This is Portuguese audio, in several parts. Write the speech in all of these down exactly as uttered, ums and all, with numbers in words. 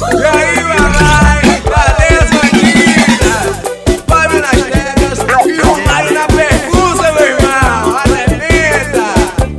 E aí, mamãe, cadê as bandidas? Vai ver nas tetas e o pai na percussa, meu irmão. Arrebenta!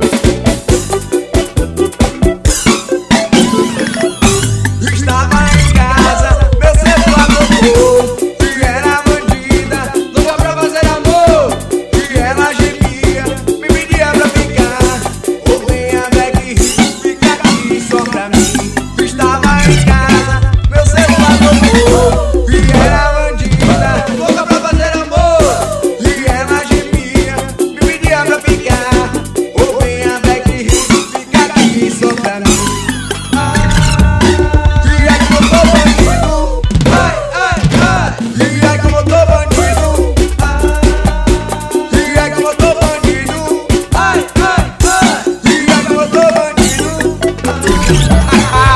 Estava em casa, meu celular tocou. E era bandida, louca pra fazer amor. E ela gemia, me pedia pra ficar. Ou vem a Beck, fica aqui só pra mim. Estava em casa, meu celular tocou. E era bandida, louca pra fazer amor. E ela gemia, me pedia pra ficar. Ou vem a Beck, fica aqui só pra mim. E aí como eu tô bandido, ai, ai, ai. E aí como eu tô bandido, ai. E aí como eu tô bandido, ai, ai, ai. E aí como eu tô bandido, ai.